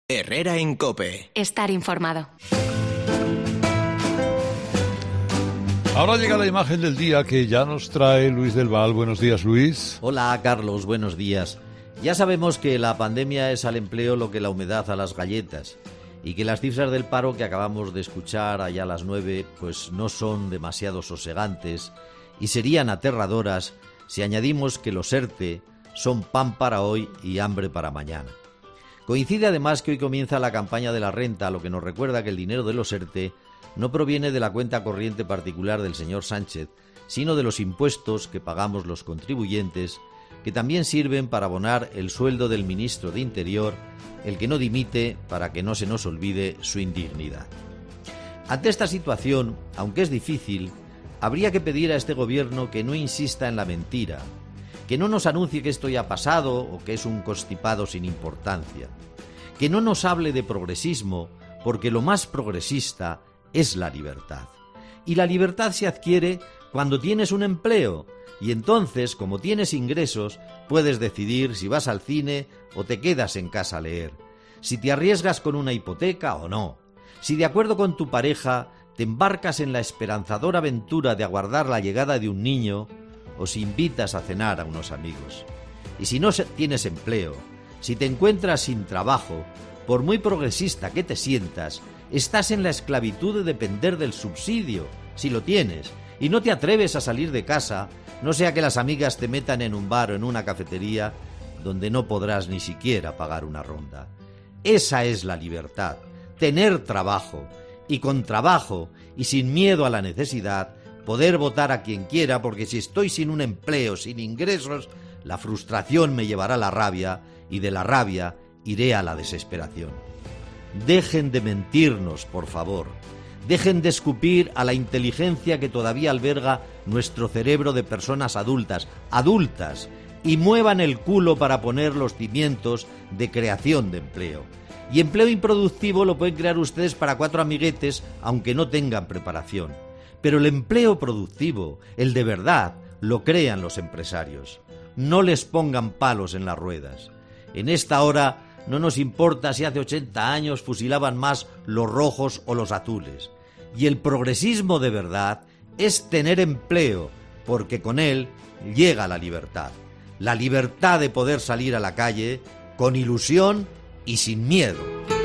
Herrera en COPE. Estar informado. Ahora llega la imagen del día que ya nos trae Luis del Val. Buenos días, Luis. Hola, Carlos. Buenos días. Ya sabemos que la pandemia es al empleo lo que la humedad a las galletas y que las cifras del paro que acabamos de escuchar allá a las 9 pues no son demasiado sosegantes y serían aterradoras si añadimos que los ERTE son pan para hoy y hambre para mañana. Coincide además que hoy comienza la campaña de la renta, lo que nos recuerda que el dinero de los ERTE no proviene de la cuenta corriente particular del señor Sánchez, sino de los impuestos que pagamos los contribuyentes, que también sirven para abonar el sueldo del ministro de Interior, el que no dimite para que no se nos olvide su indignidad. Ante esta situación, aunque es difícil, habría que pedir a este gobierno que no insista en la mentira, que no nos anuncie que esto ya ha pasado o que es un constipado sin importancia, que no nos hable de progresismo, porque lo más progresista es la libertad. Y la libertad se adquiere cuando tienes un empleo, y entonces, como tienes ingresos, puedes decidir si vas al cine o te quedas en casa a leer, si te arriesgas con una hipoteca o no, si de acuerdo con tu pareja te embarcas en la esperanzadora aventura de aguardar la llegada de un niño o si invitas a cenar a unos amigos. Y si no tienes empleo, si te encuentras sin trabajo, por muy progresista que te sientas, estás en la esclavitud de depender del subsidio, si lo tienes, y no te atreves a salir de casa, no sea que las amigas te metan en un bar o en una cafetería donde no podrás ni siquiera pagar una ronda. Esa es la libertad, tener trabajo, y con trabajo y sin miedo a la necesidad, poder votar a quien quiera, porque si estoy sin un empleo, sin ingresos, la frustración me llevará a la rabia, y de la rabia iré a la desesperación. Dejen de mentirnos, por favor. Dejen de escupir a la inteligencia que todavía alberga nuestro cerebro de personas adultas, y muevan el culo para poner los cimientos de creación de empleo. Y empleo improductivo lo pueden crear ustedes para 4 amiguetes, aunque no tengan preparación. Pero el empleo productivo, el de verdad, lo crean los empresarios. No les pongan palos en las ruedas. En esta hora no nos importa si hace 80 años fusilaban más los rojos o los azules. Y el progresismo de verdad es tener empleo, porque con él llega la libertad. La libertad de poder salir a la calle con ilusión y sin miedo.